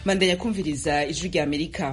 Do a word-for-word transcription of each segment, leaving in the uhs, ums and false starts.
Mandanya kumviriza ijwi rya Amerika.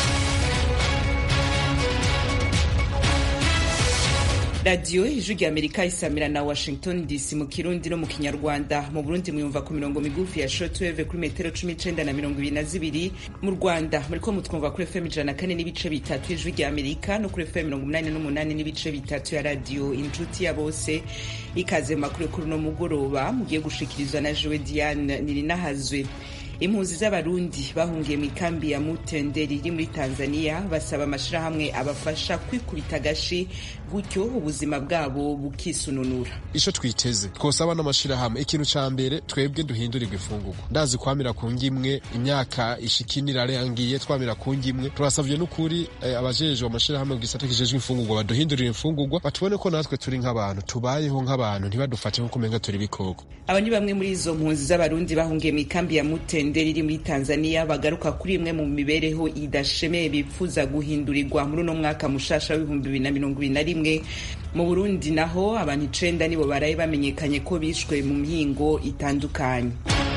Radio ijwi rya Amerika isamira na Washington D C mu Kirundi no mu Kinyarwanda. Mu Burundi muyumva ku mirongo migufi ya shortwave kuri metero cumi n'icenda na mirongo ibiri na zibiri. Mu Rwanda muriko mutwumva kuri F M ijana na kane n'ibice bitatu ijwi rya Amerika no kuri F M mirongo umunani n'umunani n'ibice bitatu ya radio Inshuti ya Bose. Ikaze makuru kuri no mugoroba mugiye gushikirizwa na Joe Diane Nirinahazwe. Impunzi z'abarundi bahungiye mu ikambi ya Mutenderi iri muri Tanzania basaba amashirahamwe abafasha kwikubita agashi gutyo ubuzima bwabo bukisununura. Ico twiteze twosaba n'amashirahamwe ikintu ca mbere twebwe duhindurirwa ifungurwa. Ndazi kwamira ku ngimwe imyaka ishikinira arangiye twamira ku ngimwe turasavye n'ukuri eh, abajejwe amashirahamwe gisata kijejwe ifungurwa baduhindurira ifungurwa batubone ko natwe turi nk'abantu tubayeho nk'abantu ntibadufate nko kumenga turi bikoko. Aba ni bamwe muri izo mpunzi z'abarundi bahungiye mu ikambi ya Mutenderi iri muri Tanzania bagaruka kuri imwe mu mibereho idashemeye bipfuza guhindurirwa muri uno mwaka mushasha w'ibihumbi bibiri na mirongo ibiri na rimwe. Mu Burundi naho abantu icenda nibo baraye bamenyekanye ko bishwe mu mihingo itandukanye.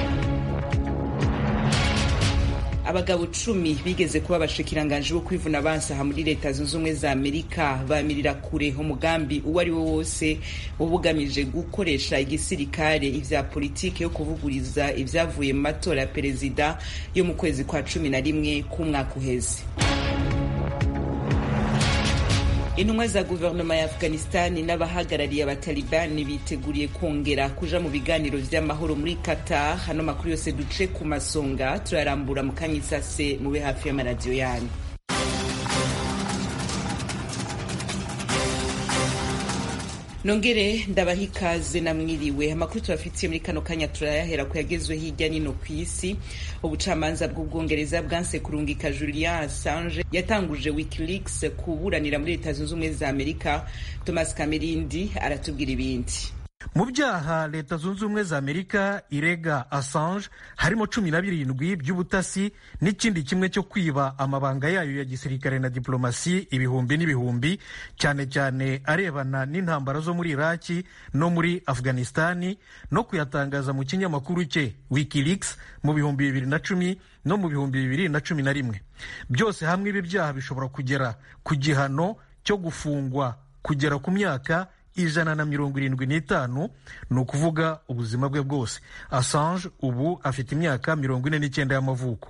Abagabo cumi bigeze kuba abashikiranganje bo kwivuna abansaha muri leta zunze ubumwe za Amerika bamirira kure umugambi uwo ari wo wose ubugamije gukoresha igisirikare ivya politike yo kuvuguriza ivyavuye mu matora ya perezida yo mu kwezi kwa cumi na rimwe k'umwaka uheze. Intumwa za guverinoma ya Afghanistan n'abahagarariye abatalibani biteguriye kongera kuja mu biganiro vy'amahoro muri Qatar. Hano makuru yose duce ku masonga turarambura mu kanyisase mube hafi y'amaradiyo yanyu. Nongere ndabaha ikaze na mwiriwe. Amakuru turafitiye muri kano kanya turayahera ko yagezwe hirya nino kw'isi. Ubucamanza bw'Ubwongereza bwanse kurungika Julian Assange yatanguje WikiLeaks kuburanira muri Leta Zunze Ubumwe za Amerika. Thomas Kamerindi aratubwira ibindi. Mu byaha Leta Zunze Ubumwe za Amerika irega Assange harimo cumi na birindwi by'ubutasi n'ikindi kimwe cyo kwiba amabanga yayo ya gisirikare na diplomasi ibihumbi n'ibihumbi, cyane cyane arebana n'intambara zo muri Iraki no muri Afghanistani, no kuyatangaza mu kinyamakuru cye WikiLeaks mu bihumbi bibiri na cumi no mu bihumbi bibiri na cumi na rimwe. Byose hamwe ibi byaha bishobora kugera ku gihano cyo gufungwa kugera ku myaka ijana na mirongo irindwi n'itanu, ni ukuvuga ubuzima bwe bwose. Assange ubu afite imyaka mirongo ine n'icyenda y'amavuko.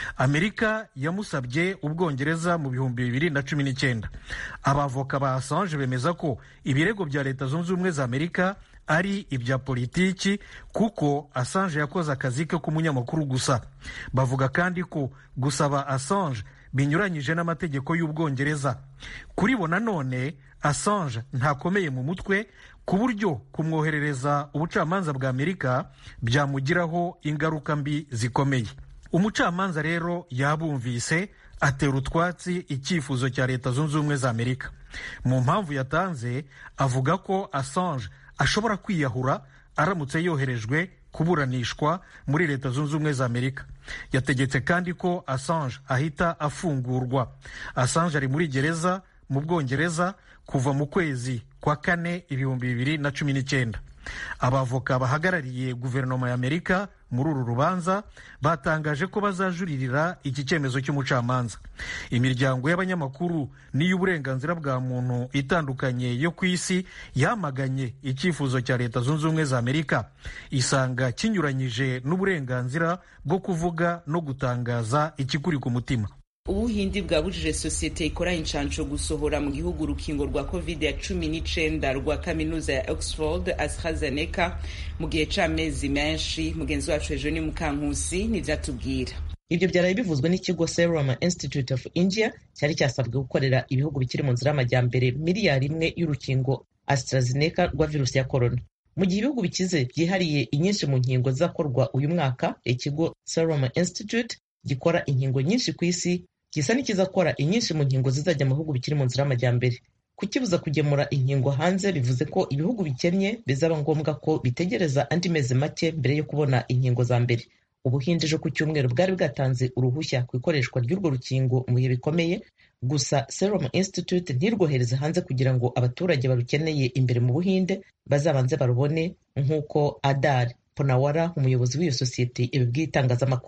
Amerika yamusabye Ubwongereza mu bihumbi bibiri na cumi n'icyenda. Abavoka ba Assange bemeza ko ibirego bya Leta Zunze Ubumwe za Amerika ari ibya politiki kuko Assange yakoze akazi ke k'umunyamakuru gusa. Bavuga kandi ko gusaba Assange binyuranyije n'amategeko y'Ubwongereza. Kuri bo nanone Assange ntakomeye mu mutwe ku buryo kumwoherereza ubucamanza bwa Amerika byamugiraho ingaruka mbi zikomeye. Umucamanza rero yabumvise atera utwatsi icyifuzo cya Leta Zunze Ubumwe za Amerika. Mu mpamvu yatanze avuga ko Assange ashobora kwiyahura aramutse yoherejwe kuburanishwa muri Leta Zunze Ubumwe za Amerika. Yategetse kandi ko Assange ahita afungurwa. Assange ari muri gereza mu Bwongereza kuva mu kwezi kwa kane ibihumbi bibiri na cumi n'icyenda. Abavoka bahagarariye guverinoma ya Amerika muri uru rubanza batangaje ko bazajuririra iki cyemezo cy'umucamanza. Imiryango y'abanyamakuru n'iy'uburenganzira bwa muntu itandukanye yo ku isi yamaganye icyifuzo cya Leta Zunze Ubumwe za Amerika, isanga kinyuranyije n'uburenganzira bwo kuvuga no gutangaza ikikuri ku mutima. Ubuhindi bwabujije sosiyete ikora inshanco gusohora mu gihugu urukingo rwa covid ya cumi n'icenda rwa kaminuza ya Oxford AstraZeneca mu gihe c'amezi menshi. Mugenzi wacu ejo ni Mukankusi n'ivyatubwira. Ibyo byaraye bivuzwe n'ikigo Serum Institute of India cyari cyasabwe gukorera ibihugu bikiri mu nzira y'amajyambere miliyari imwe y'urukingo AstraZeneca rwa virusi ya corona. Mu gihe ibihugu bikize byihariye inyinshi mu nkingo zizakorwa uyu mwaka, ikigo Serum Institute gikora inkingo nyinshi ku isi gisa n'ikizakora inyinshi mu nkingo zizajya mu bihugu bikiri mu nzira y'amajyambere. Kukibuza kugemura inkingo hanze bivuze ko ibihugu bikennye bizaba ngombwa ko bitegereza andi mezi make mbere yo kubona inkingo za mbere. Ubuhinde ejo ku cyumweru bwari bwatanze uruhushya ku ikoreshwa ry'urwo rukingo mu bihe bikomeye, gusa Serum Institute ntirwohereze hanze kugira ngo abaturage barukeneye imbere mu Buhinde bazabanze barubone, nk'uko Adar Ponawara umuyobozi w'iyo sosiyete ibibwiye itangazamakuru.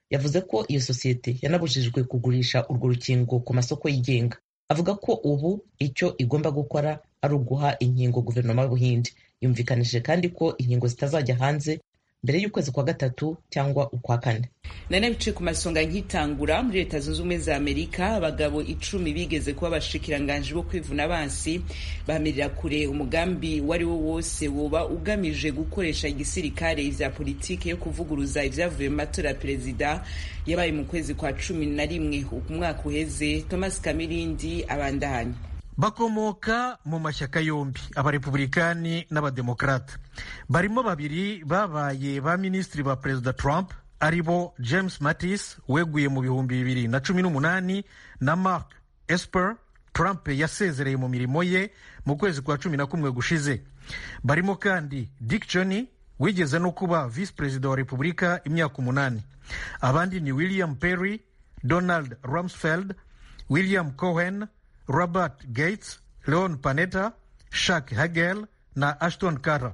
yavuze ko iyo sosiyete yanabujijwe kugurisha urwo rukingo ku masoko yigenga. Avuga ko ubu icyo igomba gukora ari uguha inkingo guverinoma y'Ubuhinde. Yumvikanishije kandi ko inkingo zitazajya hanze mbere y'ukwezi kwa gatatu cyangwa ukwa kane. Nane bice ku masonga nkitangura muri Leta Zunze Ubumwe za Amerika, abagabo icumi bigeze kuba abashikiranganje bo kwivuna abansi bamirira kure umugambi wari wo wose woba ugamije gukoresha igisirikare ivya politike yo kuvuguruza ivyavuye mu matora ya perezida yabaye mu kwezi kwa cumi na rimwe umwaka uheze. Thomas Kamirindi abandanya. Bakomoka mu mashyaka yombi, abarepublikani n'abademokrate. Barimo babiri babaye ba minisitiri ba perezida Trump, aribo James Mattis weguye mu bihumbi bibiri na cumi n'umunani na Mark Esper Trump yasezereye mu mirimo ye mu kwezi kwa cumi na kumwe gushize. Barimo kandi Dick Cheney wigeze no kuba vice perezida wa Repubulika imyaka umunani. Abandi ni William Perry, Donald Rumsfeld, William Cohen, Robert Gates, Leon Panetta, Chuck Hagel na Ashton Carter.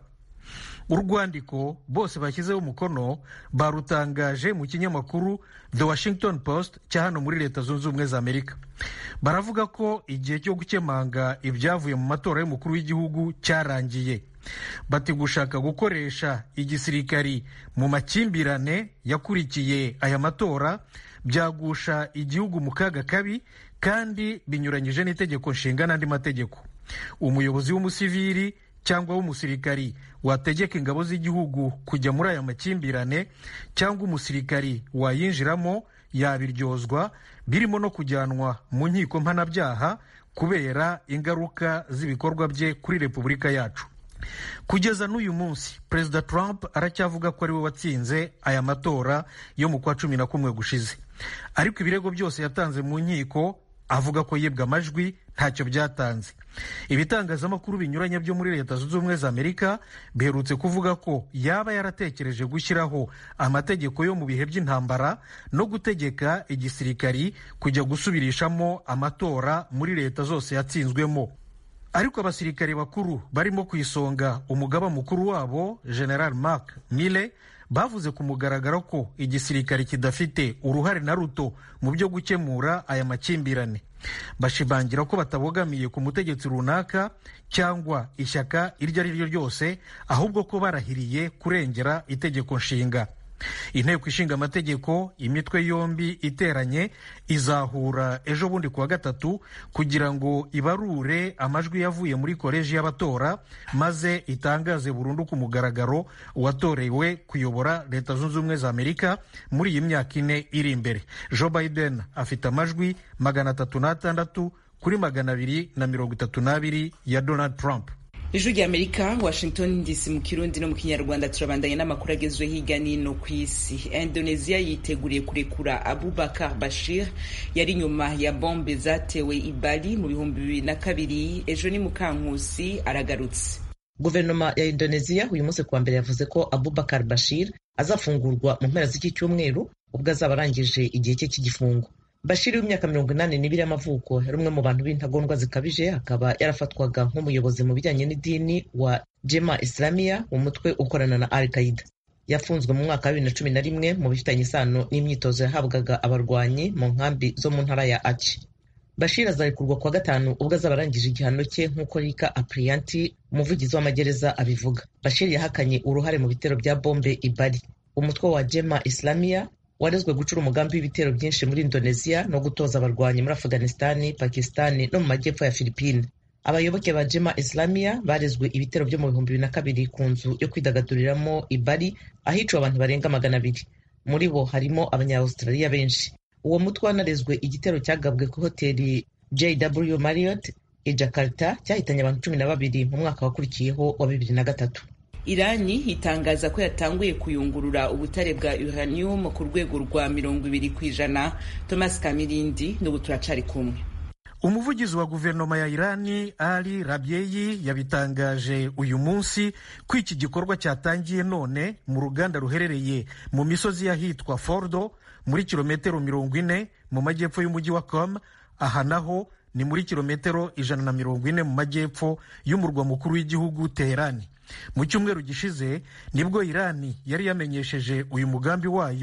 Urwandiko bose bashyizeho umukono barutangaje mu kinyamakuru The Washington Post cya hano muri Leta Zunze Ubumwe za Amerika. Baravuga ko igihe cyo gukemanga ibyavuye mu matora y'umukuru w'igihugu cyarangiye. Bati gushaka gukoresha igisirikari mu makimbirane yakurikiye aya matora byagusha igihugu mu kaga kabi kandi binyuranyije n'itegeko nshinga n'andi mategeko. Umuyobozi w'umusivili cyangwa w'umusirikari wategeka ingabo z'igihugu kujya muri aya makimbirane cyangwa umusirikari wayinjiramo yabiryozwa, birimo no kujyanwa mu nkiko mpanabyaha kubera ingaruka z'ibikorwa bye kuri Repubulika yacu. Kugeza n'uyu munsi Perezida Trump aracyavuga ko ari we watsinze aya matora yo mu kwa cumi na kumwe gushize, ariko ibirego byose yatanze mu nkiko avuga ko yibwa amajwi ntacyo byatanze. Ibitangazamakuru binyuranye byo muri Leta Zunze Ubumwe za Amerika biherutse kuvuga ko yaba yaratekereje gushyiraho amategeko yo mu bihe by'intambara no gutegeka igisirikari kujya gusubirishamo amatora muri leta zose yatsinzwemo. Ariko abasirikari bakuru barimo ku isonga umugaba mukuru wabo General Mark Milley bavuze ku mugaragaro ko igisirikari kidafite uruhare na ruto mu byo gukemura aya makimbirane. Bashibangira ko batabogamiye ku mutegetsi runaka cyangwa ishyaka iryo ari ryo ryose, ahubwo ko barahiriye kurengera itegeko nshinga. Inteko ishinga amategeko imitwe yombi iteranye izahura ejo bundi kuwa gatatu kugira ngo ibarure amajwi yavuye muri koleji y'abatora maze itangaze burundu ku mugaragaro uwatorewe kuyobora Leta Zunze Ubumwe za Amerika muri iyi myaka ine iri imbere. Joe Biden afite amajwi magana atatu n'atandatu kuri magana abiri na mirongo itatu n'abiri ya Donald Trump. Ijwi rya Amerika, Washington D C mu Kirundi no mu Kinyarwanda. Turabandanya n'amakuru agezwe hirya n'ino ku isi. Indonesia yiteguriye kurekura Abubakar Bashir yari nyuma ya bombe zatewe i Bali mu bihumbi bibiri na kabiri. Ejo ni Mukankusi aragarutse. Guverinoma ya Indonesia uyu munsi kuwa mbere yavuze ko Abubakar Bashir azafungurwa mu mpera z'iki cyumweru ubwo azaba arangije igihe cye cy'igifungo. Bashir w'imyaka mirongo inani n'ibiri y'amavuko yari umwe mu bantu b'intagondwa zikabije, akaba yarafatwaga nk'umuyobozi mu bijyanye n'idini wa Jemaah Islamiyah, umutwe ukorana na Al-Qaeda. Yafunzwe mu mwaka wa bibiri na cumi na rimwe mu bifitanye isano n'imyitozo yahabwaga abarwanyi mu nkambi zo mu ntara ya Aceh. Bashir azarekurwa kuwa gatanu ubwo azaba arangije igihano cye nk'uko Rika Aprianti, umuvugizi w'amagereza, abivuga. Bashir yahakanye uruhare mu bitero bya bombe i Bali. Umutwe wa Jemaah Islamiyah warezwe gucura umugambi w'ibitero byinshi muri Indonesia no gutoza abarwanyi muri Afghanistan, Pakistan no mu majyepfo ya Philippines. Abayoboke ba Jemaah Islamiyah barezwe ibitero byo mu bihumbi bibiri na kabiri ku nzu yo kwidagaduriramo i Bali ahiciwe abantu barenga magana abiri. Muri bo harimo abanya-Australia benshi. Uwo mutwe wanarezwe igitero cyagabwe ku hoteli J W Marriott i Jakarta cyahitanye abantu cumi na babiri mu mwaka wakurikiyeho wa bibiri na gatatu. Irani itangaza ko yatanguye kuyungurura ubutare bwa uranium ku rwego rwa mirongo ibiri ku ijana. Thomas Kamirindi n'ubu turacari kumwe. Umuvugizi wa guverinoma ya Irani Ali Rabieyi yabitangaje uyu munsi ko iki gikorwa cyatangiye none mu ruganda ruherereye mu misozi y'ahitwa Fordo muri kilometero mirongo ine mu majyepfo y'umujyi wa Qom. Aha naho ni muri kilometero ijana na mirongo ine mu majyepfo y'umurwa mukuru w'igihugu Teherani. Mu cyumweru gishize nibwo Irani yari yamenyesheje uyu mugambi wayo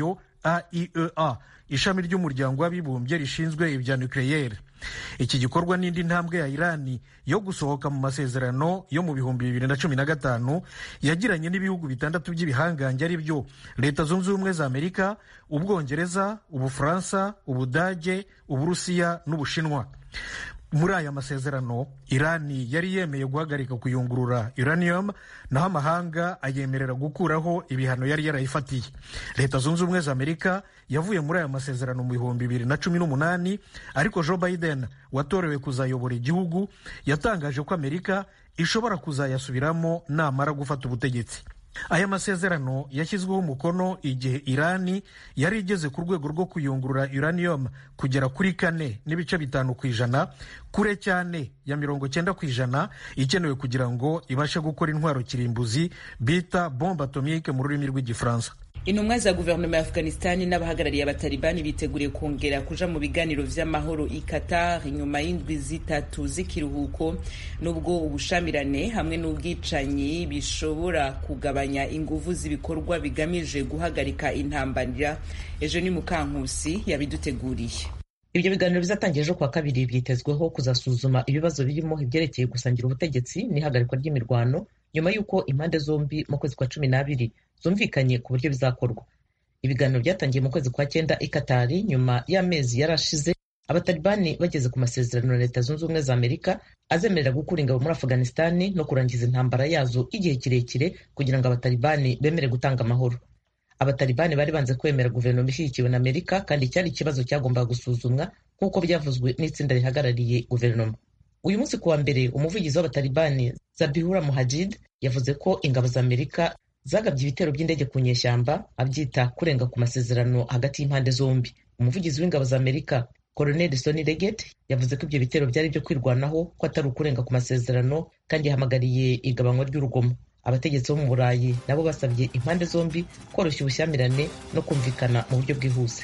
A I E A, ishami ry'umuryango w'abibumbye rishinzwe ibya nucleaire. Iki gikorwa n'indi ntambwe ya Irani yo gusohoka mu masezerano yo mu bihumbi bibiri na cumi na gatanu yagiranye n'ibihugu bitandatu by'ibihangange ari byo Leta Zunze Ubumwe za Amerika, Ubwongereza, Ubufaransa, Ubudage, Uburusiya n'Ubushinwa. Muri aya masezerano Irani yari yemeye guhagarika kuyungurura uranium, naho amahanga ayemerera gukuraho ibihano yari yarayifatiye. Leta Zunze Ubumwe za Amerika yavuye muri aya masezerano mu bihumbi bibiri na cumi n'umunani, ariko Joe Biden watorewe kuzayobora igihugu yatangaje ko Amerika ishobora kuzayasubiramo namara gufata ubutegetsi. Aya masezerano yashyizweho umukono igihe Irani yari igeze ku rwego rwo kuyungurura uranium kugera kuri kane n'ibice bitanu ku ijana, kure cyane ya mirongo cyenda ku ijana ikenewe kugira ngo ibashe gukora intwaro kirimbuzi bita bombe atomike mu rurimi rw'igifaransa. Intumwa za guverinoma ya Afghanistan n'abahagarariye abatalibani biteguriye kongera kuja mu biganiro vy'amahoro i Qatar nyuma y'indwi zitatu z'ikiruhuko, nubwo ubushamirane hamwe n'ubwicanyi bishobora kugabanya inguvu z'ibikorwa bigamije guhagarika intambara. Ejo ni Mukankusi yabiduteguriye. Ibyo biganiro bizatangira ejo kuwa kabiri byitezweho kuzasuzuma ibibazo birimo ibyerekeye gusangira ubutegetsi n'ihagarikwa ry'imirwano nyuma y'uko impande zombi mu kwezi kwa cumi n'abiri zumvikanye ku buryo bizakorwa. Ibiganiro byatangiye mu kwezi kwa cyenda i Qatar nyuma y'amezi yarashize abatalibani bageze ku masezerano na Leta Zunze Ubumwe za Amerika azemerera gukura ingabo muri Afghanistan no kurangiza intambara yazo igihe kirekire kugira ngo abatalibani bemere gutanga amahoro. Abatalibani bari banze kwemera guverinoma ishyigikiwe na Amerika, kandi cyari ikibazo cyagombaga gusuzumwa nk'uko byavuzwe n'itsinda rihagarariye guverinoma. Uyu munsi kuwa mbere umuvugizi w'abatalibani Zabihullah Mujahid yavuze ko ingabo za Amerika zagabye ibitero by'indege ku nyeshyamba, abyita kurenga ku masezerano hagati y'impande zombi. Umuvugizi w'ingabo za Amerika Colonel Sonny Leggett yavuze ko ibyo bitero byari byo kwirwanaho, ko atari ukurenga ku masezerano, kandi yahamagariye igabanywa ry'urugomo. Abategetsi bo mu Burayi nabo basabye impande zombi koroshya ubushyamirane no kumvikana mu buryo bwihuse.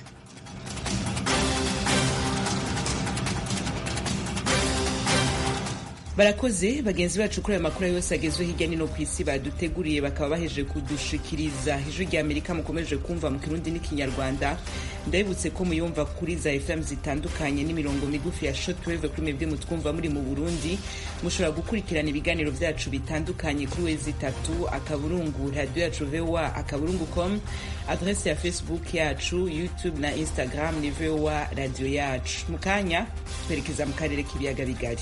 Barakoze bagenzi bacu kuri aya makuru yose agezwe hirya no ku isi baduteguriye, bakaba baheje kudushikiriza. Ijwi rya Amerika mukomeje kumva mu Kirundi n'Ikinyarwanda. Ndabibutse ko muyumva kuri za F M zitandukanye n'imirongo migufi ya shortwave kuri mwebwe mutwumva muri mu Burundi. Mushobora gukurikirana ibiganiro byacu bitandukanye kuri wezi itatu akaburungu radio yacu V O A akaburungu com, adresse ya Facebook yacu, YouTube na Instagram ni V O A radio yacu. Mukanya twerekeza mu karere k'ibiyaga bigari.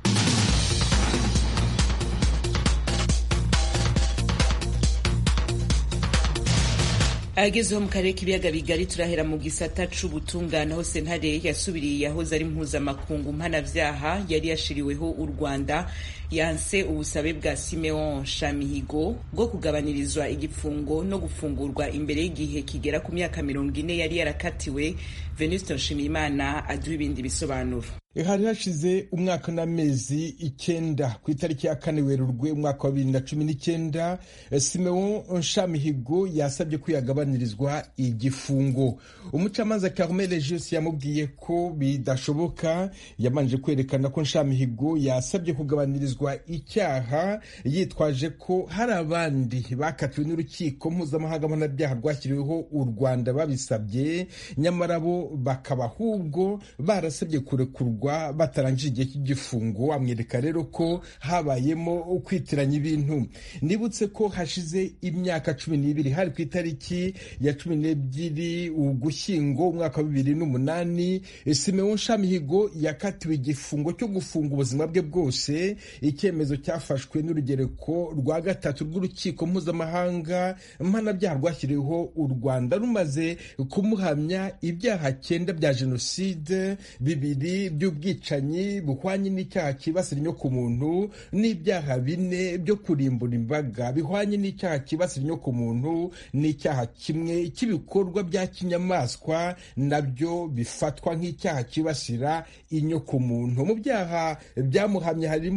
Agezeho mu karere k'ibiyaga bigari turahera mu gisata c'ubutungane, aho sentare yasubiriye yahoze ari mpuzamakungu mpanavyaha yari yashiriweho u Rwanda yanse ubusabe bwa Simeon Shamihigo bwo kugabanirizwa igifungo no gufungurwa imbere y'igihe kigera ku myaka mirongo ine yari yarakatiwe. Venuste Nshimiyimana aduha ibindi bisobanuro. Hari hashize umwaka n'amezi icyenda ku itariki ya kane Werurwe umwaka wa bibiri na cumi n'icyenda Simeon Shamihigo yasabye ko yagabanirizwa igifungo. Umucamanza Carmel Legius yamubwiye ko bidashoboka, yamanje kwerekana ko Shamihigo yasabye kugabanirizwa icyaha yitwaje ko hari abandi bakatiwe n'urukiko mpuzamahanga mpanabyaha rwashyiriweho u Rwanda babisabye, nyamara bo bakaba ahubwo barasabye kurekurwa batarangije igihe cy'igifungo. Amwereka rero ko habayemo kwitiranya ibintu. Nibutse ko hashize imyaka cumi n'ibiri, hari ku itariki ya cumi n'ebyiri Ugushyingo umwaka wa bibiri n'umunani, Simeon Shamihigo yakatiwe igifungo cyo gufunga ubuzima bwe bwose, icyemezo cyafashwe n'urugereko rwa gatatu rw'urukiko mpuzamahanga mpanabyaha rwashyiriweho u Rwanda, rumaze kumuhamya ibyaha cyenda bya jenoside, bibiri by'ubwicanyi buhwanye n'icyaha kibasira inyokomuntu, n'ibyaha bine byo kurimbura imbaga bihwanye n'icyaha kibasira inyokomuntu, n'icyaha kimwe cy'ibikorwa bya kinyamaswa nabyo bifatwa nk'icyaha kibasira inyokomuntu. Mu byaha byamuhamye harimo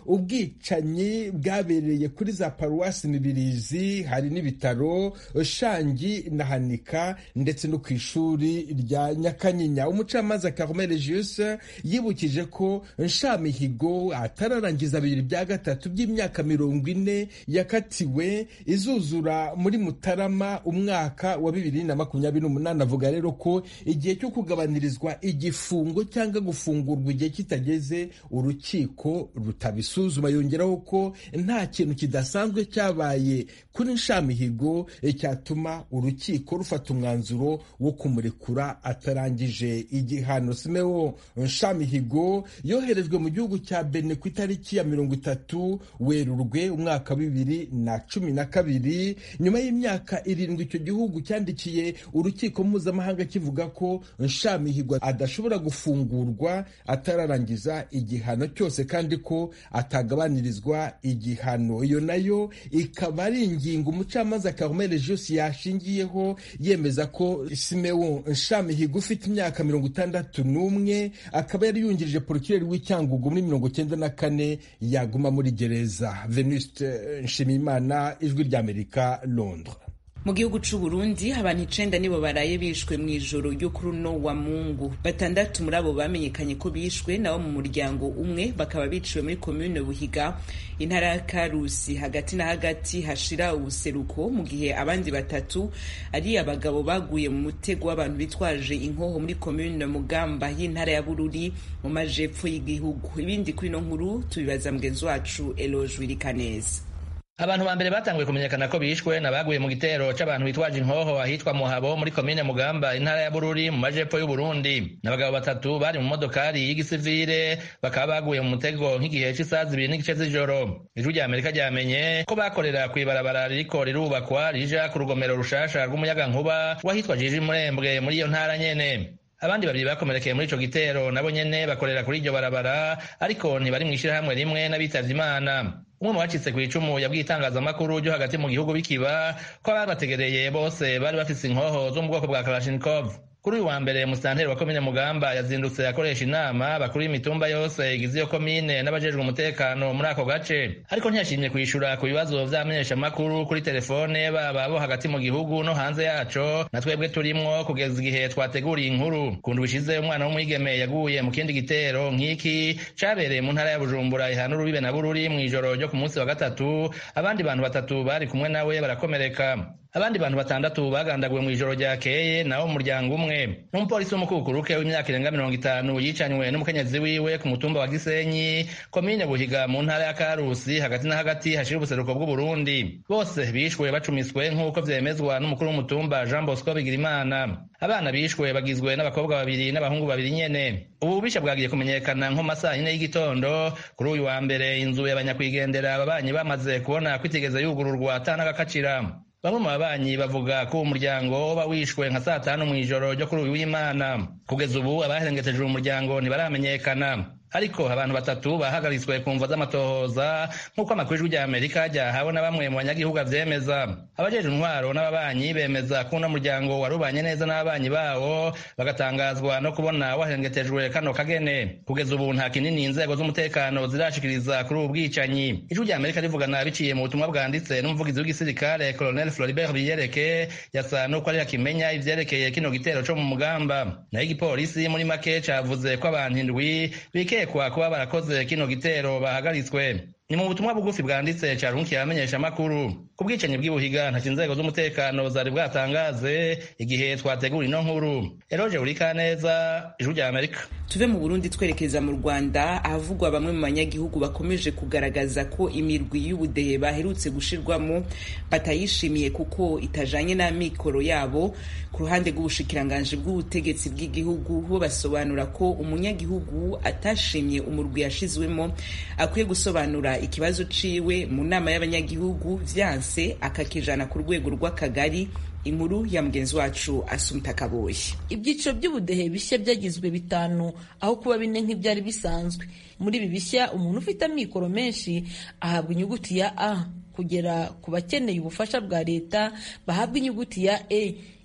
ubwicanyi bwabereye kuri za paruwasi Mibirizi, hari n'ibitaro Shangi na Hanika ndetse no ku ishuri rya Nyakanyinya. Umucamanza Carmel Regius yibukije ko Nshamihigo atararangiza bibiri bya gatatu by'imyaka mirongo ine yakatiwe izuzura muri Mutarama umwaka wa bibiri na makumyabiri n'umunani. Avuga rero ko igihe cyo kugabanirizwa igifungo cyangwa gufungurwa igihe kitageze urukiko rutabisuzuma. Yongeraho ko nta kintu kidasanzwe cyabaye kuri Nshamihigo cyatuma urukiko rufata umwanzuro wo kumurekura atarangije igihano. Simeo Nshamihigo yoherejwe mu gihugu cya Benin ku itariki ya mirongo itatu Werurwe umwaka wa bibiri na cumi na kabiri. Nyuma y'imyaka irindwi icyo gihugu cyandikiye urukiko mpuzamahanga kivuga ko Nshamihigo adashobora gufungurwa atararangiza igihano cyose kandi ko atagabanirizwa igihano. Iyo nayo ikaba ari ingingo umucamanza Carmel Regius yashingiyeho yemeza ko Simeo Nshamihigo ufite imyaka mirongo itandatu n'umwe akaba yari yungirije porokireri w'Icyangugu muri mirongo cyenda na kane yaguma muri gereza. Venuste Nshimiyimana, Ijwi ry'Amerika, Londres. Mu gihugu c'u Burundi abantu icenda nibo baraye bishwe mu ijoro ryo kuri uno wa Mungu. Batandatu muri abo bamenyekanye ko bishwe nabo mu muryango umwe, bakaba biciwe muri commune Buhiga intara ya Karusi hagati na hagati hashira ubuseruko, mu gihe abandi batatu ari abagabo baguye mu mutego w'abantu bitwaje inkoho muri commune Mugamba y'intara ya Bururi mu majepfo y'igihugu. Ibindi kuri no nkuru tubibaza mugenzi wacu Eloge Wirikaneza. Abantu ba mbere batanguye kumenyekana ko bishwe nabaguye mu gitero c'abantu bitwaje inkoho ahitwa Muhabo muri komine Mugamba intara ya Bururi mu majepfo y'u Burundi. N'abagabo batatu bari mu modokari y'igisivile bakaba baguye mu mutego nk'igihe c'isaha zibiri n'igice z'ijoro. Ijwi ry'Amerika ryamenye ko bakorera kw'ibarabara ririko rirubakwa rija ku rugomero rushasha rw'umuyagankuba wahitwa Jiji Murembwe muri iyo ntara nyene. Abandi babiri bakomerekeye muri ico gitero nabo nyene bakorera kuri iryo barabara ariko ntibari mw'ishirahamwe rimwe n'abitavye Imana. Umwe mu bacitse kw'icumu yabwiye itangazamakuru ryo hagati mu gihugu bikiba ko ababategereye bose bari bafise inkoho zo mu bwoko bwa Kalashnikov. Kuri uyu wa mbere musitanteri wa komine Mugamba yazindutse akoresha inama bakuru y'imitumba yose igize iyo komine n'abajejwe umutekano muri ako gace, ariko ntiyashimye kwishura ku bibazo vy'amenyesha makuru kuri telefone baba bo hagati mu gihugu no hanze yaco na twebwe turimwo kugeza igihe twateguriye inkuru. Kundu bishize umwana w'umwigeme yaguye mu kindi gitero nk'iki cabereye mu ntara ya Bujumbura ihana urubibe na Bururi mw'ijoro ryo ku munsi wa gatatu. Abandi bantu batatu bari kumwe nawe barakomereka. Abandi bantu batandatu bagandaguwe mu ijoro ryakeye nawo mu muryango umwe. N'umupolisi w'umukukuruke w'imyaka irenga mirongo itanu yicanywe n'umukenyezi wiwe ku mutumba wa Gisenyi komine Buhiga mu ntara ya Karusi hagati na hagati hashira ubuseruko bw'u Burundi. Bose bishwe bacumiswe nk'uko vyemezwa n'umukuru w'umutumba Jean Bosco Bigirimana. Abana bishwe bagizwe n'abakobwa babiri n'abahungu babiri nyene. Ubu bisha bwagiye kumenyekana nko masaha ine y'igitondo kuri uyu wa mbere inzu y'abanyakwigendera ababanyi bamaze kubona kwitigeze yugururwa atanagakacira. Bamwe mu babanyi bavuga ko umuryango uba wishwe nka saa tanu mw'ijoro ryo kuri uyu w'Imana. Kugeza ubu abaherengeteje umuryango ntibaramenyekana, ariko abantu batatu bahagaritswe ku mvo z'amatohoza nk'uko amakuru y'Ijwi ry'Amerika ryahawe na bamwe mu banyagihugu avyemeza. Abajejwe intwaro n'ababanyi bemeza ko uno muryango warubanye neza n'ababanyi bawo, bagatangazwa no kubona waherengetejwe kano kagene. Kugeza ubu nta kinini inzego z'umutekano zirashikiriza kuri ubu bwicanyi. Ijwi ry'Amerika rivugana biciye mu butumwa bwanditse n'umuvugizi w'igisirikare Colonel Floribert Biyereke yasa nuko ari akimenya ivyerekeye kino gitero co mu Mugamba. Naho igipolisi muri make cavuze ko abantu indwi bike kwa kuba barakoze kino gitero bahagaritswe. Ni mu butumwa bugufi bwanditse carunkiye abamenyesha makuru. Ku bwicanyi bw'Ibuhiga nta inzego z'umutekano zari bwatangaze igihe twategura ino nkuru. Eloge Urikaneza, Ijwi ry'Amerika. Tuve mu Burundi twerekeza mu Rwanda ahavugwa bamwe mu banyagihugu bakomeje kugaragaza ko imirwi y'ubudehe baherutse gushirwamo batayishimiye kuko itajanye n'amikoro yabo. Ku ruhande rw'ubushikiranganje bw'ubutegetsi bw'igihugu bo basobanura ko umunyagihugu atashimye umurwi yashizwemo akwiye gusobanura ikibazo ciwe mu nama y'abanyagihugu vyanse akakijana ku rwego rw'akagari. Inkuru ya mugenzi wacu Asumta Kaboyi. Ibyiciro by'ubudehe bishya byagizwe bitanu aho kuba bine nk'ibyari bisanzwe. Muri ibi bishya umuntu ufite amikoro menshi ahabwa inyuguti ya A, kugera ku bakeneye ubufasha bwa leta bahabwa inyuguti ya E.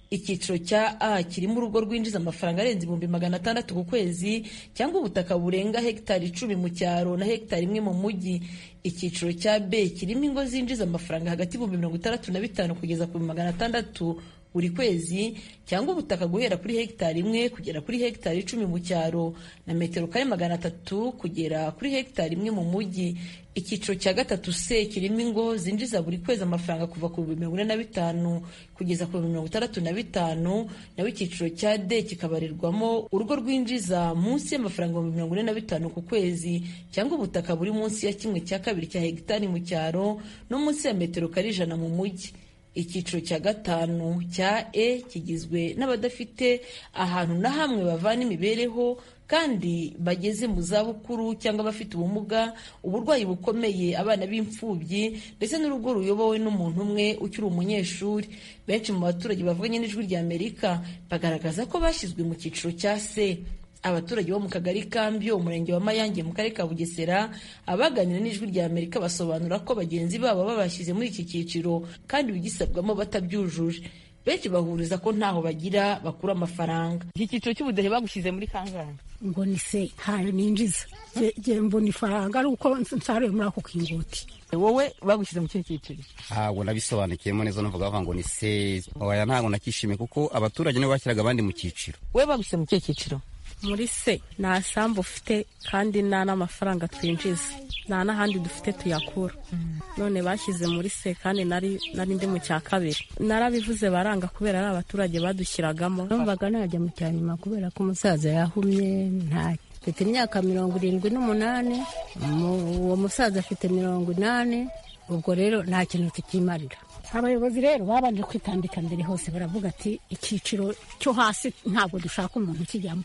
icyiciro cya A kirimo urugo rwinjiza amafaranga arenze ibihumbi magana atandatu ku kwezi cyangwa ubutaka burenga hegitari icumi mu cyaro na hegitari imwe mu mujyi. Icyiciro cya B kirimo ingo zinjiza amafaranga hagati y'ibihumbi mirongo itandatu na bitanu kugeza ku magana atandatu buri kwezi cyangwa ubutaka guhera kuri hegitari imwe kugera kuri hegitari icumi mu cyaro na metero kare magana atatu kugera kuri hegitari imwe mu mujyi. Icyiciro cya gatatu C kirimo ingo zinjiza buri kwezi amafaranga kuva ku bihumbi mirongo ine na bitanu kugeza ku bihumbi mirongo itandatu na bitanu, naho icyiciro cya D kikabarirwamo urugo rwinjiza munsi y'amafaranga ibihumbi mirongo ine na bitanu ku kwezi cyangwa ubutaka buri munsi ya kimwe cya kabiri cya hegitari mu cyaro no munsi ya metero kare ijana mu mujyi. Icyiciro cya gatanu cya E kigizwe n'abadafite ahantu na hamwe bavana imibereho kandi bageze mu zabukuru cyangwa abafite ubumuga, uburwayi bukomeye, abana b'imfubyi ndetse n'urugo ruyobowe n'umuntu umwe ukiri umunyeshuri. Benshi mu baturage bavuganye n'Ijwi ry'Amerika bagaragaza ko bashyizwe mu cyiciro cya C. Abaturage bo mu kagari Kambyo, umurenge wa Mayange mu karere ka Bugesera, abaganira n'Ijwi ry'Amerika basobanura ko bagenzi babo babashyize muri iki cyiciro kandi bigisabwamo batabyujuje. Benshi bahuriza ko ntaho bagira bakura amafaranga. Iki cyiciro cy'ubudehe bagushyize muri kangahe? Ngo ni se ntayo ninjiza, je mbona ifaranga ari uko nsaruye muri ako kingoti. Wowe bagushyize mu cyo cyiciro? Ntabwo nabisobanukiyemo neza, navuga ngo ni se. Oya, ntabwo nakishimiye kuko abaturage nibo bashyiraga abandi mu cyiciro. Wowe bagushyize mu cyo cyiciro? Muri se nta sambu ufite kandi nta n'amafaranga twinjiza, nta n'ahandi dufite tuyakura. None bashyize muri se kandi nari nari ndi mu cya kabiri. Narabivuze baranga kubera ari abaturage badushyiragamo. Numvaga najya mu cyanyuma kubera ko umusaza yahumye, nta mfite imyaka mirongo irindwi n'umunani, uwo musaza afite mirongo inani, ubwo rero nta kintu tukimarira. Abayobozi rero babanje kwitandika mbere hose, baravuga ati icyiciro cyo hasi ntabwo dushaka umuntu kijyamo,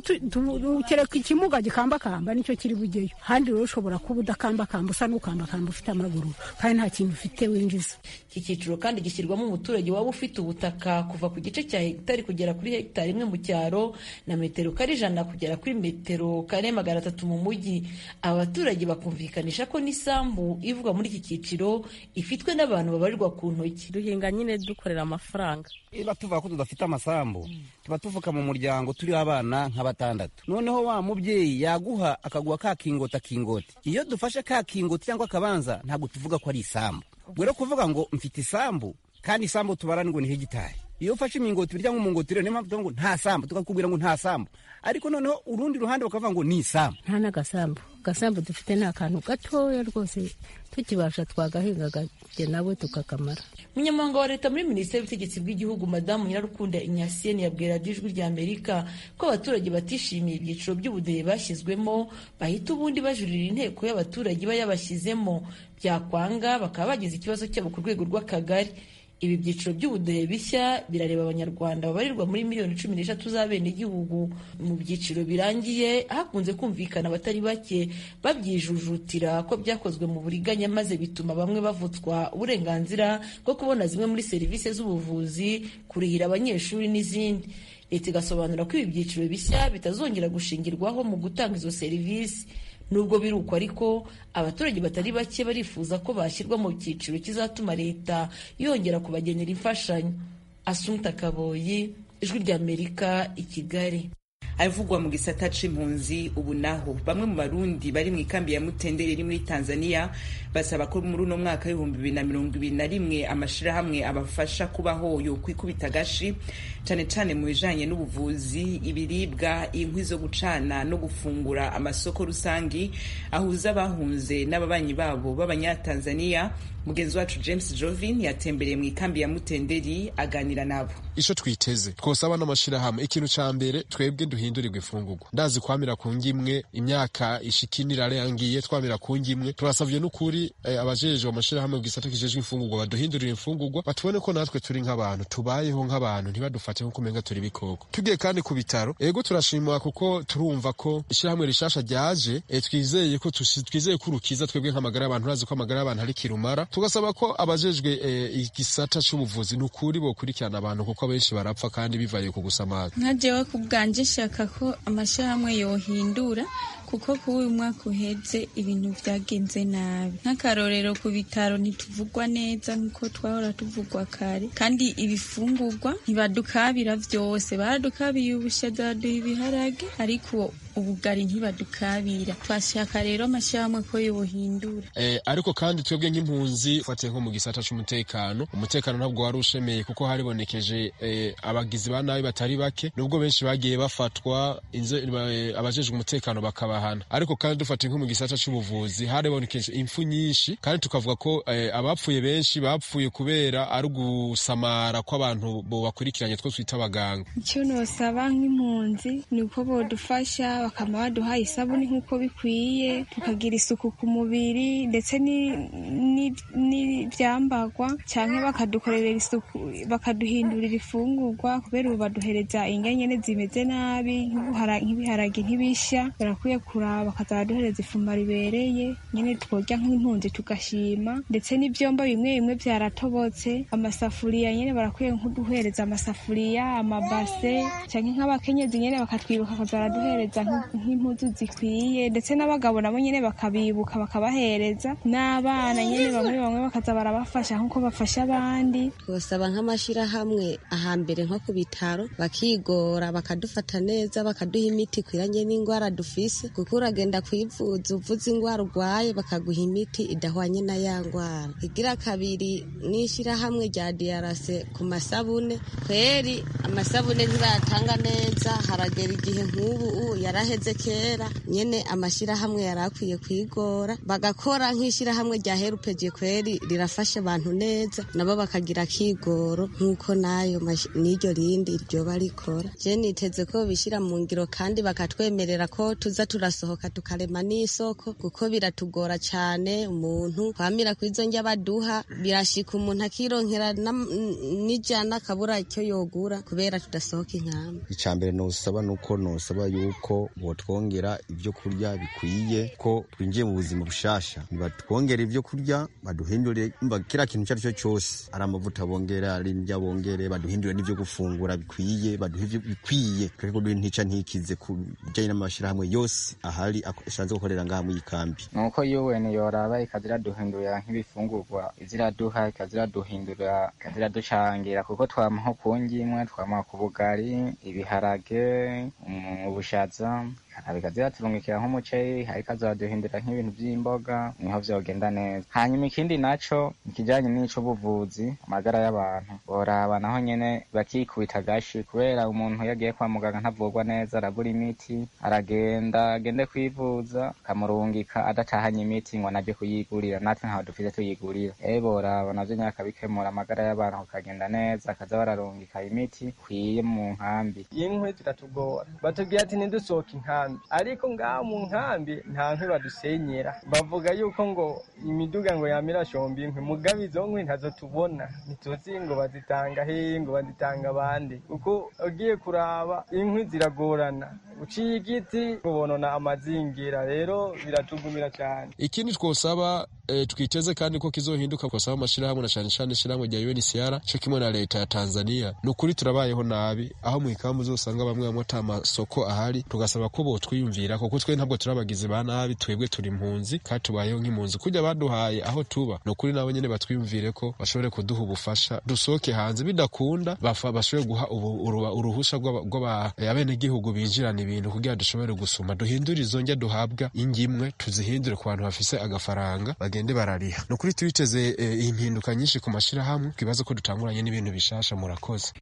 kereka ikimuga gikambakamba nicyo kiri bugeyo, handi rero ushobora kuba udakambakamba usa n'ukambakamba ufite amaguru kandi nta kintu ufite winjiza. Iki cyiciro kandi gishyirwamo umuturage waba ufite ubutaka kuva ku gice cya hegitari kugera kuri hegitari imwe mu cyaro na metero kare ijana kugera kuri metero kare magana atatu mu mujyi. Aba baturage bakumvikanisha ko n'isambu ivugwa muri iki cyiciro ifitwe n'abantu babarirwa ku ntoki. Duhinga nyine dukorera amafaranga. Iba tuvuga ko tudafite amasambu, tuba tuvuka mu muryango turi abana nka batandatu. Noneho wa mubyeyi yaguha akaguha ka kingota kingoti. Iyo dufashe ka kingoti cyangwa akabanza ntabwo tuvuga ko ari isambu. Ubwo rero kuvuga ngo mfite isambu kandi isambu tubara ngo ni hegitari. Iyo ufashe imingoti birya nk'umungoti rero niyo mpamvu ngo nta sambu, tukakubwira ngo nta sambu. Ariko noneho urundi ruhande bakavuga ngo ni isambu. Nta n'agasambu. Gasambu dufite ni akantu gatoya rwose tukibasha twagahingaga nawe tukakamara. Umunyamabanga wa leta muri Minisiteri y'Ubutegetsi bw'Igihugu Madamu Nyirarukunda Ignatienne yabwira Ijwi ry'Amerika ko abaturage batishimiye ibyiciro by'ubudehe bashyizwemo bahita ubundi bajurira inteko y'abaturage iba yabashyizemo, byakwanga bakaba bagize ikibazo cyabo ku rwego rw'akagari. Ibi byiciro by'ubudehe bishya birareba abanyarwanda babarirwa muri miliyoni cumi n'eshatu z'abenegihugu. Mu byiciro birangiye hakunze kumvikana abatari bake babyijujutira ko byakozwe mu buriganya, maze bituma bamwe bavutswa uburenganzira bwo kubona zimwe muri serivisi z'ubuvuzi, kurihira abanyeshuri n'izindi. Leta igasobanura ko ibi byiciro bishya bitazongera gushingirwaho mu gutanga izo serivisi. Nubwo biri uko ariko abaturage batari bake barifuza ko bashyirwa mu cyiciro kizatuma leta yongera kubagenera imfashanyo. Assumpta Kaboyi, Ijwi ry'Amerika, i Kigali. Avugwa mu gisata c'impunzi ubu naho bamwe mu barundi bari mu ikambi ya Mutendere iri muri Tanzania basaba ko muri uno mwaka w'ibihumbi bibiri na mirongo ibiri na rimwe amashirahamwe abafasha kubaho yo kwikubita gashi cane cane mu bijanye n'ubuvuzi, ibiribwa, inkwi zo gucana no gufungura, amasoko rusangi ahuza abahunze n'ababanyi babo b'abanyatanzania. Mugenzi wacu James Jovin yatembereye mu ikambi ya Mutenderi aganira nabo. Ico twiteze twosaba n'amashirahamwe, ikintu ca mbere twebwe duhindurirwa ifungurwa. Ndazi kwamira ku ngimwe imyaka ishikinira yangiye twamira ku ngimwe, turasavye n'ukuri eh, abajejwe amashirahamwe mu gisata kijejwe ifungurwa baduhindurira ifungurwa, batubone ko natwe turi nk'abantu, tubayeho nk'abantu, ntibadufate nko kumenga turi bikoko. Tugiye kandi ku bitaro, ego turashimwa kuko turumva ko ishirahamwe rishasha ryaje, eh, twizeye ko twizeye kurukiza twebwe nk'amagara y'abantu, urazi ko amagara y'abantu ari kirumara. Tugasaba ko abajejwe eh, igisata c'ubuvuzi n'ukuri bo kurikirana abantu kuko abenshi barapfa kandi bivaye ku gusamaza. Nkajewe ku bwanje shaka ko amashirahamwe yohindura kuko kuba uyu mwaka uheze ibintu vyagenze nabi. Nk'akarorero ku bitaro ntituvugwa neza nk'uko twahora tuvugwa kare, kandi ibifungurwa ntibadukabira vyose. Baradukabiye ubushaza, baduha ibiharage, ariko ubugari ntibadukabira. Twashaka rero amashirahamwe ko yobuhindura. Eh, ariko kandi twebwe nk'impunzi fatiye nko mu gisata c'umutekano, umutekano ntabwo wari ushemeye kuko haribonekeje eh, abagizi ba nabi batari bake, nubwo benshi bagiye bafatwa inze eh, abajejwe umutekano bakabahana. Ariko kandi dufatiye nko mu gisata c'ubuvuzi haribonekeje impfu nyinshi, kandi tukavuga ko eh, abapfuye benshi bapfuye kubera ari gusamara kw'abantu bo bakurikiranye two twita abaganga. Icyo nosaba nk'impunzi ni uko bodufasha bakama baduha isabuni nk'uko bikwiye, tukagira isuku ku mubiri ndetse n'ivyambagwa, canke bakadukorera isuku bakaduhindurira ifungurwa, kubera ubu baduhereza indya nyene zimeze nabi, nk'ibiharage ntibisha. Barakwiye kuraba bakaza baduhereza ifunguro ribereye nyene tworya nk'impunzi tugashima, ndetse n'ivyombo bimwe bimwe vyaratobotse, amasafuriya nyene barakwiye nk'uduhereza amasafuriya, amabase, canke nk'abakenyezi nyene bakatwibuka bakaza baraduhereza nk'impuzu zikwiye, ndetse n'abagabo nabo nyene bakabibuka bakabahereza, n'abana nyene bamwe bamwe bakaza barabafasha nk'uko bafasha abandi. Twosaba nk'amashirahamwe ahambere nko ku bitaro bakigora bakadufata neza, bakaduha imiti ikwiranye n'ingwara dufise, kuko uragenda kwivuza uvuze ingwara urwaye bakaguha imiti idahwanye na ya ngwara. Igira kabiri n'ishirahamwe rya D R C ku masabune, kweri amasabune ntibayatanga neza, haragera igihe nk'ubu yaraheze kera nyene amashirahamwe yarakwiye kwigora bagakora nk'ishirahamwe rya Herupeje, kweri rirafasha abantu neza, nabo bakagira kigoro nk'uko nayo n'iryo rindi ryo barikora. Je niteze ko bishira mu ngiro kandi bakatwemerera ko tuza turasohoka tukarema n'isoko, kuko biratugora cane. Umuntu kwamira kwizo njya baduha birashika umuntu akironkera n'ijana kabura icyo yogura kubera tudasohoka inkamba. Icambere no usaba nuko no usaba yuko botwongera ibyo kurya bikwiye, ko twinjiye mu buzima bushasha, batwongera ibyo kurya, baduhindure kira kintu cyari cyo cyose, ari amavuta bongera, ari indya bongere, baduhindure n'ibyo gufungura bikwiye, baduhe ibyo bikwiye, tweke ko ntica ntikize ku bijyanye n'amashirahamwe yose ahari ashanze gukorera ngaha mu ikambi. Nuko U N yoraba ikazira duhindura nk'ibifungurwa, izira duha ikazira duhindura, ikazira ducangira, kuko twamaho kungimwe, twamaho ku bugari, ibiharage, ubushaza, abikazira turungikira nk'umuceri, ariko azaduhindura nk'ibintu by'imboga, niho vyogenda neza. Hanyuma ikindi naco ikijanye n'ico buvuzi, amagara y'abantu boraba naho nyene bakikubita gashi, kubera umuntu yagiye kwa muganga ntavurwa neza, arabura imiti, aragenda agende kwivuza kamurungika adatahanye imiti ngo naje kuyigurira, natwe ntaho dufite tuyigurira. Eh boraba navyo nyaka bikemura amagara y'abantu kagenda neza, akaza bararungika imiti kwiye mu nkambi. Inkwi ziratugora, batubwira ati ntidusohoke inkambi, ariko ngaho mu nkambi nta nkwi badusenyera. Bavuga yuko ngo imiduga ngo yamira shombi inkwi, mugabe izo nkwi ntazo tubona, ntituzi ngo bazitanga hehe, ngo bazitanga abandi, kuko ugiye kuraba inkwi ziragorana, uciye igiti ubonona amazingira, rero biratugumira cyane. Ikindi twosaba e, twiteze kandi ko kizohinduka, twosaba amashirahamwe na cyane cyane ishirahamwe rya U N C R cyo kimwe na leta ya Tanzania. Nukuri turabayeho nabi, aho mu ikambu uzosanga bamwe bamwe atamasoko ahari, tugasaba ko bo twiyumvira, kuko twe ntabwo turabagize ba nabi, twebwe turi impunzi kandi tubayeho nk'impunzi. Kujya baduhaye aho tuba, nukuri nabo nyene batwiyumvire ko bashobore kuduha ubufasha, dusoke hanze, bidakunda bafa bashobore guha uruhusha rw'aba abene gihugu binjirana ibintu kugira dushobore gusuma, duhindure izo njya duhabwa ingimwe, tuzihindure ku bantu bafise agafaranga bagende barariha. Nukuri tubiteze eh, impinduka nyinshi ku mashirahamwe, kibazo ko dutanguranye n'ibintu bishasha. Murakoze.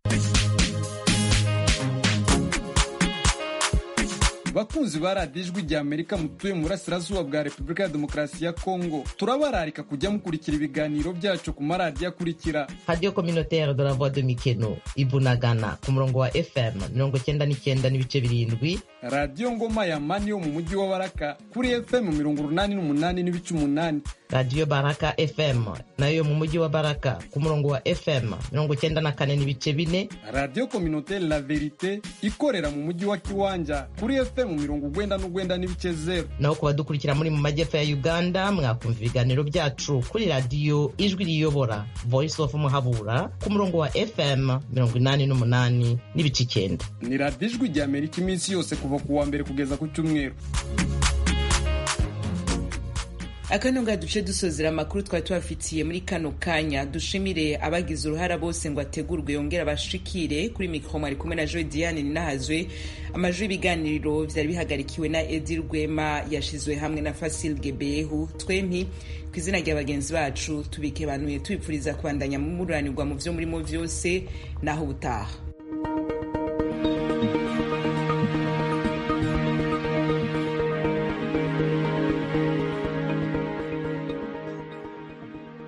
Bakunzi ba radiyo ijwi rya Amerika mutuye mu burasirazuba bwa Repubulika ya Demokarasi ya Kongo, turabararika kujya mukurikira ibiganiro byacu ku maradiyo akurikira: Radio Communautaire de la Voix de Mikeno Ibunagana ku murongo wa F M mirongo icyenda n'icyenda n'ibice birindwi, Radio Ngoma ya Mani yo mu mujyi wa Baraka kuri F M mirongo urunani n'umunani n'ibice umunani, Radio Baraka F M nayo mu mujyi wa Baraka ku murongo wa F M mirongo icyenda na kane n'ibice bine, Radio Communautaire La Verite ikorera mu mujyi wa Kiwanja kuri F M mirongo ugwenda n'ugwenda n'ibice zero. Naho kuba dukurikira muri mu majyepfo ya Uganda, mwakumva ibiganiro byacu kuri Radio Ijwi Riyobora Voice of Muhabura ku murongo wa F M mirongo inani n'umunani n'ibice icyenda. Ni Radio Ijwi rya Amerika iminsi yose kuva ku wa mbere kugeza ku cyumweru. akano nga duce dusozera amakuru twari tubafitiye muri kano kanya. Dushimire abagize uruhara bose ngo ategurwe yongera bashikire. Kuri mikro mwari kumwe na Joy Diane Ninahazwe. Amajwi y'ibiganiro vyari bihagarikiwe na Edi Rwema, yashizwe hamwe na Fasil Gebehu. Twempi kw'izina rya bagenzi bacu tubikebanuye tubipfuriza kubandanya mu muranirwa mu vyo murimo vyose naho ubutaha.